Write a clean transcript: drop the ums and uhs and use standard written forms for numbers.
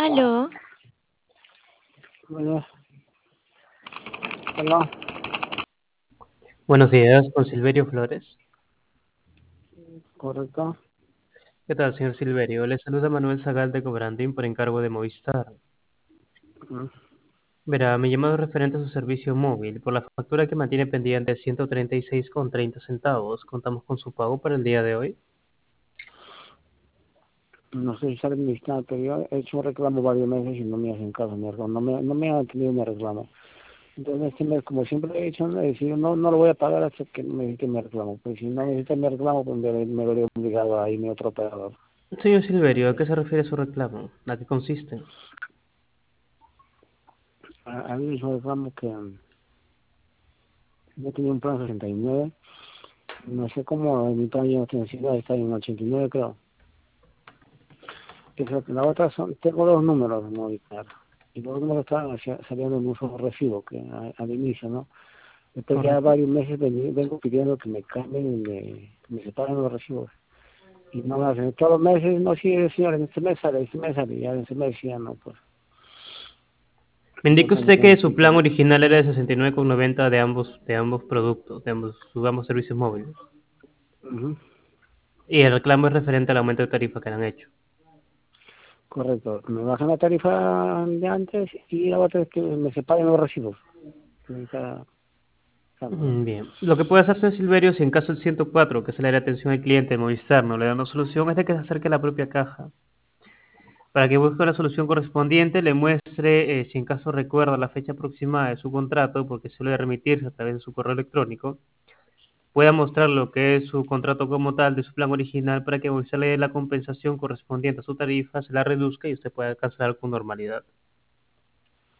Aló, Bueno, hola, Buenos días, con Silverio Flores. correcto. ¿Qué tal, señor Silverio? Le saluda Manuel Zagal de Cobrandín por encargo de Movistar. Mm, Verá, mi llamado es referente a su servicio móvil. Por la factura que mantiene pendiente 136,30 centavos. Contamos con su pago para el día de hoy. No sé si sale mi listado, pero yo he hecho un reclamo varios meses y no me hacen caso, no me han atendido mi reclamo. Entonces, este mes, como siempre he dicho, he decidido, no lo voy a pagar hasta que me necesite mi reclamo. Pues si no necesita mi reclamo, pues me veré obligado a irme a otro operador. Señor Silverio, ¿a qué se refiere su reclamo? ¿A qué consiste? A mí es un reclamo que yo tenía un plan 69, no sé cómo mi plan ya no tiene 100, está en 89 creo. La otra tengo dos números de Movistar. Y los números estaban saliendo en un solo recibo que al inicio, ¿no? Después ya Correcto. varios meses vengo pidiendo que me cambien y me separen los recibos. Y no me hacen. Todos los meses, no, sí, señor, en este mes sale, ya en este mes ya no, pues. Me indica Entonces me usted que tienen su que... plan original era de 69,90 de ambos productos, de ambos servicios móviles. Ujú, Y el reclamo es referente al aumento de tarifa que le han hecho. correcto. Me bajan la tarifa de antes y la otra es que me separen los recibos. Cada mes. Bien, lo que puede hacer, señor Silverio, si en caso el 104, que es el área de atención al cliente de Movistar, no le da una solución, es de que se acerque a la propia caja para que busque la solución correspondiente, le muestre, si en caso recuerda la fecha aproximada de su contrato, porque suele remitirse a través de su correo electrónico, pueda mostrar lo que es su contrato como tal de su plan original para que Movistar le dé la compensación correspondiente a su tarifa, se la reduzca y usted pueda cancelar con normalidad.